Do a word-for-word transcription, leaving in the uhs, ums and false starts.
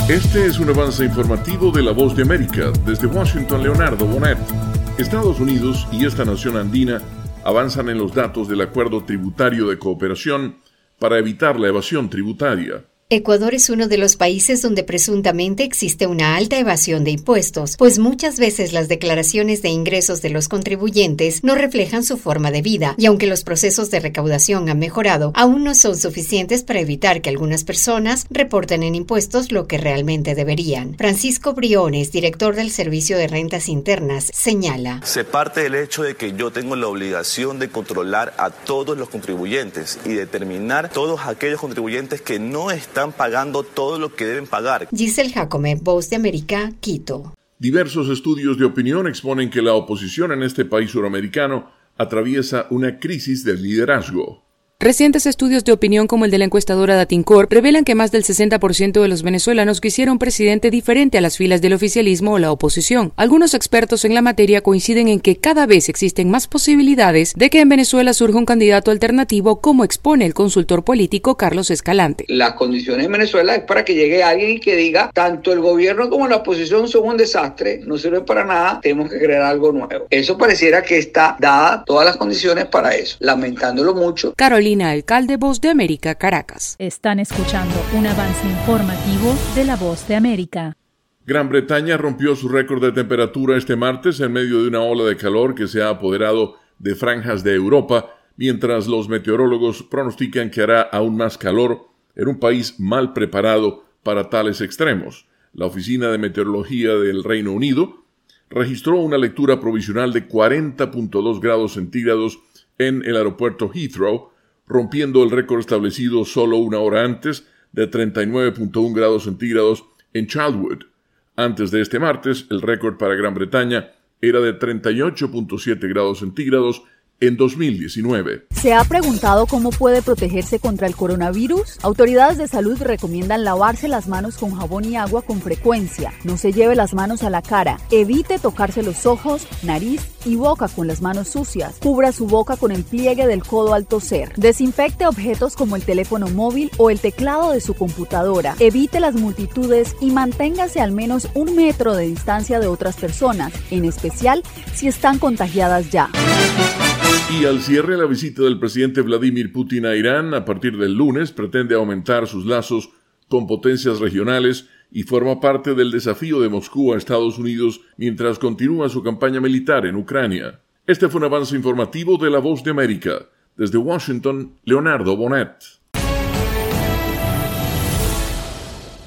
Este es un avance informativo de La Voz de América. Desde Washington, Leonardo Bonet. Estados Unidos y esta nación andina avanzan en los datos del Acuerdo Tributario de Cooperación para evitar la evasión tributaria. Ecuador es uno de los países donde presuntamente existe una alta evasión de impuestos, pues muchas veces las declaraciones de ingresos de los contribuyentes no reflejan su forma de vida, y aunque los procesos de recaudación han mejorado, aún no son suficientes para evitar que algunas personas reporten en impuestos lo que realmente deberían. Francisco Briones, director del Servicio de Rentas Internas, señala: Se parte del hecho de que yo tengo la obligación de controlar a todos los contribuyentes y determinar todos aquellos contribuyentes que no están pagando todo lo que deben pagar. Giselle Jacome, Voz de América, Quito. Diversos estudios de opinión exponen que la oposición en este país suramericano atraviesa una crisis de liderazgo. Recientes estudios de opinión como el de la encuestadora Datincorp revelan que más del sesenta por ciento de los venezolanos quisiera un presidente diferente a las filas del oficialismo o la oposición. Algunos expertos en la materia coinciden en que cada vez existen más posibilidades de que en Venezuela surja un candidato alternativo, como expone el consultor político Carlos Escalante. Las condiciones en Venezuela es para que llegue alguien que diga tanto el gobierno como la oposición son un desastre, no sirven para nada, tenemos que crear algo nuevo. Eso pareciera que está dada todas las condiciones para eso, lamentándolo mucho. Carolina Alcalde, Voz de América, Caracas. Están escuchando un avance informativo de La Voz de América. Gran Bretaña rompió su récord de temperatura este martes en medio de una ola de calor que se ha apoderado de franjas de Europa, mientras los meteorólogos pronostican que hará aún más calor en un país mal preparado para tales extremos. La Oficina de Meteorología del Reino Unido registró una lectura provisional de cuarenta punto dos grados centígrados en el aeropuerto Heathrow, rompiendo el récord establecido solo una hora antes de treinta y nueve punto uno grados centígrados en Childwood. Antes de este martes, el récord para Gran Bretaña era de treinta y ocho punto siete grados centígrados en dos mil diecinueve. ¿Se ha preguntado cómo puede protegerse contra el coronavirus? Autoridades de salud recomiendan lavarse las manos con jabón y agua con frecuencia. No se lleve las manos a la cara. Evite tocarse los ojos, nariz y boca con las manos sucias. Cubra su boca con el pliegue del codo al toser. Desinfecte objetos como el teléfono móvil o el teclado de su computadora. Evite las multitudes y manténgase al menos un metro de distancia de otras personas, en especial si están contagiadas ya. Y al cierre, la visita del presidente Vladimir Putin a Irán a partir del lunes pretende aumentar sus lazos con potencias regionales y forma parte del desafío de Moscú a Estados Unidos mientras continúa su campaña militar en Ucrania. Este fue un avance informativo de La Voz de América. Desde Washington, Leonardo Bonet.